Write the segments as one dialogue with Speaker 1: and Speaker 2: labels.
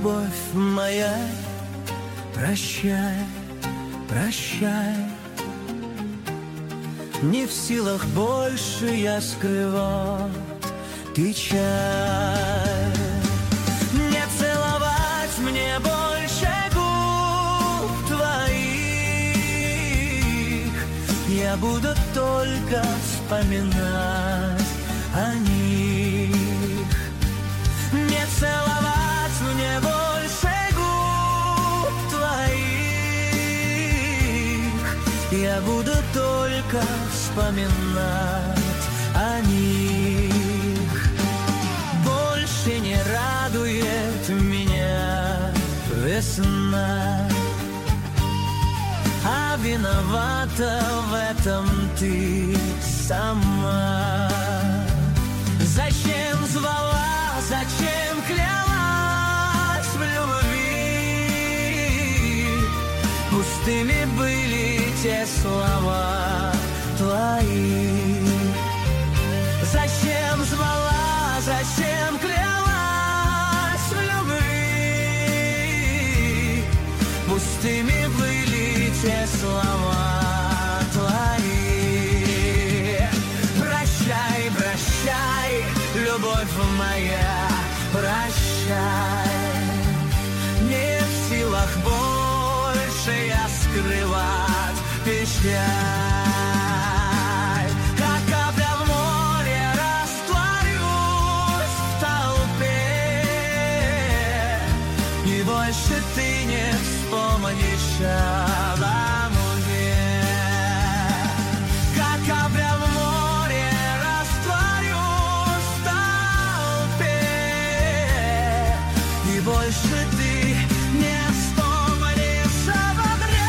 Speaker 1: любовь моя, прощай, прощай. Не в силах больше я скрывать печаль. Не целовать мне больше губ твоих, я буду только вспоминать о них. Не целовать мне больше губ твоих, я буду только вспоминать о них. Больше не радует меня весна, а виновата в этом ты сама. Зачем звала, зачем клялась в любви? Пустыми были те слова твои. Зачем звала, зачем клялась в любви? Пустыми были те слова твои. Прощай, прощай, любовь моя, прощай. Не в силах больше я скрывать печаль. Как капля в море растворюсь в толпе, и больше ты не вспомнишь обо мне. Как капля в море растворюсь в толпе, и больше ты не вспомнишь обо мне.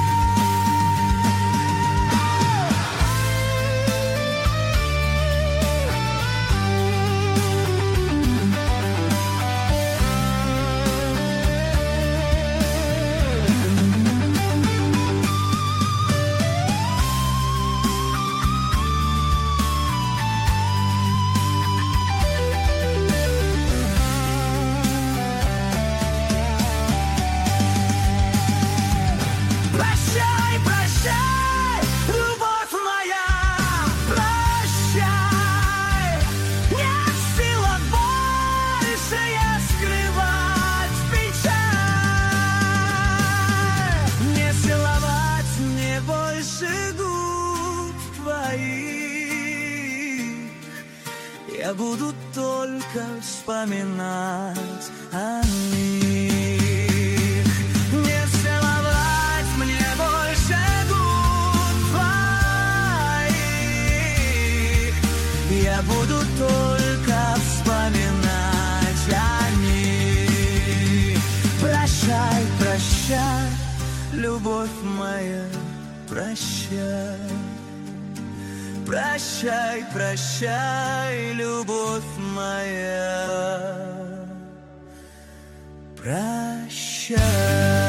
Speaker 1: Прощай, прощай, любовь моя, прощай. Не в силах больше я скрывать печаль. Не целовать мне больше губ твоих, я буду только вспоминать о них. Не целовать мне больше губ твоих, я буду только вспоминать о них. Прощай, прощай, любовь моя, прощай. Прощай, прощай, любовь моя, прощай.